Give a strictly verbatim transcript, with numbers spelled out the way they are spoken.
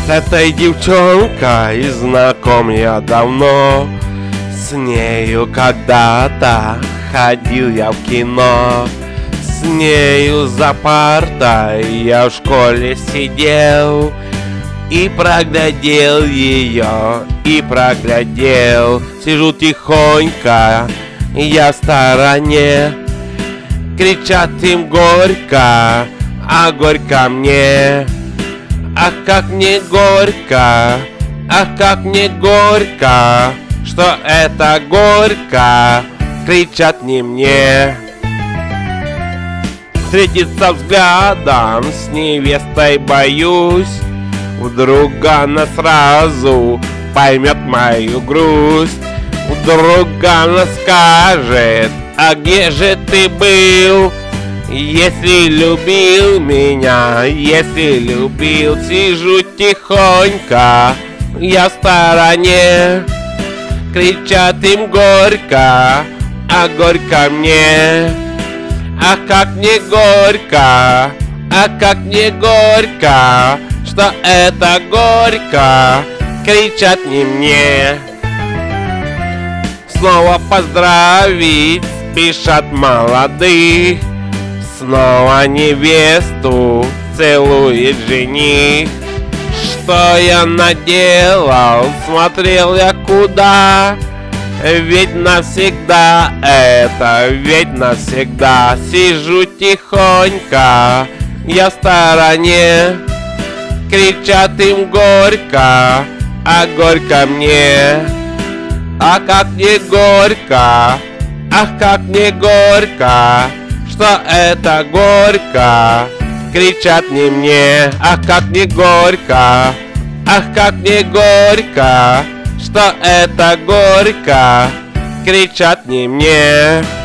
С этой девчонкой знаком я давно. С нею когда-то ходил я в кино. С нею за партой я в школе сидел. И проглядел ее, и проглядел. Сижу тихонько, я в стороне. Кричат им горько, а горько мне. Ах, как мне горько, ах, как мне горько, что это горько, кричат не мне. Встретиться взглядом с невестой боюсь. Вдруг она сразу поймет мою грусть. Вдруг она скажет: а где же ты был? Если любил меня, если любил. Сижу тихонько, я в стороне. Кричат им горько, а горько мне. Ах, как мне горько, ах, как мне горько, что это горько, кричат не мне. Снова поздравить спешат молодых. Снова невесту целует жених. Что я наделал, смотрел я куда? Ведь навсегда это, ведь навсегда. Сижу тихонько, я в стороне. Кричат им горько, а горько мне. А как мне горько, ах, как мне горько, что это горько, кричат не мне. Ах, как мне горько, ах, как мне горько, что это горько, кричат не мне.